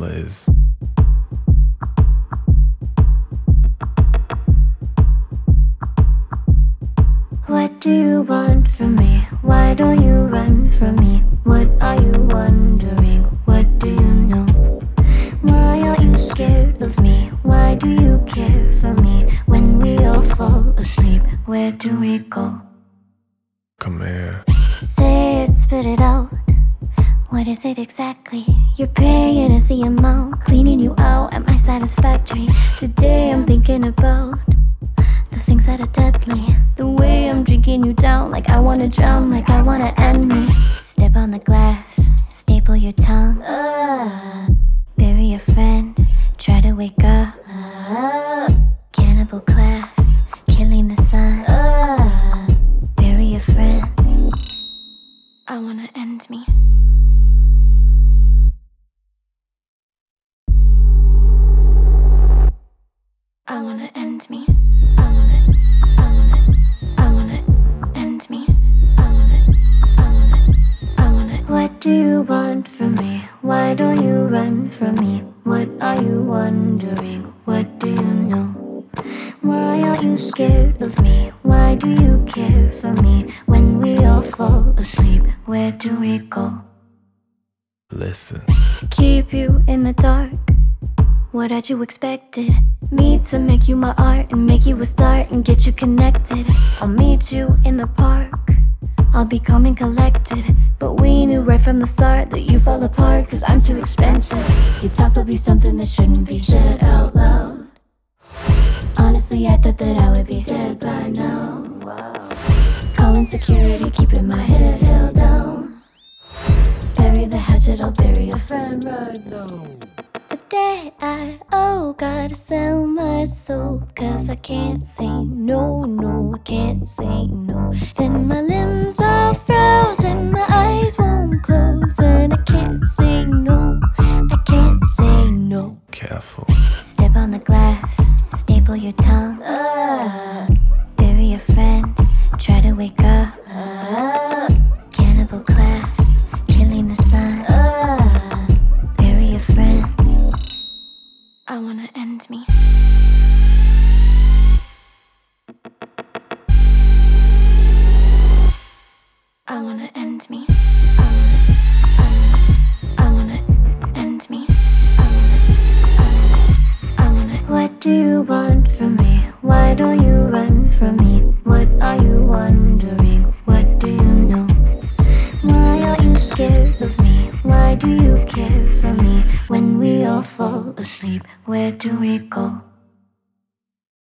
Liz. What do you want from me? Why don't you run from me? What are you wondering? What do you know? Why are you scared of me? Why do you care for me? When we all fall asleep, where do we go? Come here. Say it, spit it out. What is it exactly? You're paying a the amount, cleaning you out. Am I satisfactory? Today I'm thinking about the things that are deadly. The way I'm drinking you down, like I wanna drown, like I wanna end me. Step on the glass, staple your tongue. Bury a friend, try to wake up. Cannibal class, killing the sun. Bury a friend, I wanna end me. I wanna end me. I wanna end me. I wanna. What do you want from me? Why don't you run from me? What are you wondering? What do you know? Why are you scared of me? Why do you care for me? When we all fall asleep, where do we go? Listen. Keep you in the dark. What had you expected? Me to make you my art and make you a start and get you connected. I'll meet you in the park. I'll be calm and collected. But we knew right from the start that you fall apart, cause I'm too expensive. Your talk will be something that shouldn't be said out loud. Honestly, I thought that I would be dead by now. Wow. Calling security, keeping my head held down. Bury the hatchet, I'll bury a friend right now. The day I gotta sell my soul, cause I can't say no, no, I can't say no. Then my limbs all frozen, my eyes won't close, then I can't say no, I can't say no. Careful. Step on the glass, staple your tongue. Bury a friend, try to wake up. Cannibal class, killing the sun. Bury a friend, I wanna end me. I wanna end me. I wanna end me. I wanna. What do you want from me? Why don't you run from me? What are you wondering? What do you know? Why are you scared of me? Why do you care for me? When we all fall asleep, where do we go?